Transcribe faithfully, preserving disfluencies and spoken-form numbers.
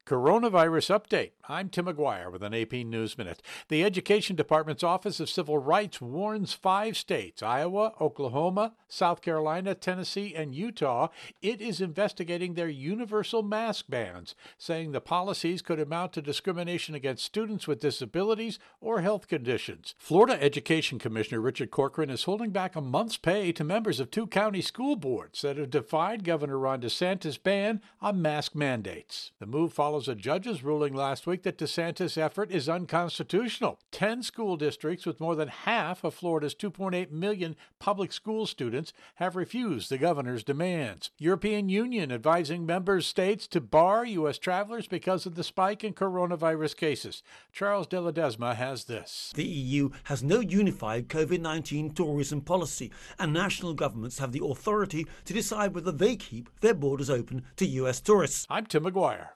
Coronavirus update. I'm Tim McGuire with an A P News Minute. The Education Department's Office of Civil Rights warns five states, Iowa, Oklahoma, South Carolina, Tennessee, and Utah, it is investigating their universal mask bans, saying the policies could amount to discrimination against students with disabilities or health conditions. Florida Education Commissioner Richard Corcoran is holding back a month's pay to members of two county school boards that have defied Governor Ron DeSantis' ban on mask mandates. The move follows a judge's ruling last week that DeSantis' effort is unconstitutional. Ten school districts with more than half of Florida's two point eight million public school students have refused the governor's demands. European Union advising member states to bar U S travelers because of the spike in coronavirus cases. Charles de Ledesma has this. The E U has no unified COVID nineteen tourism policy, and national governments have the authority to decide whether they keep their borders open to U S tourists. I'm Tim McGuire.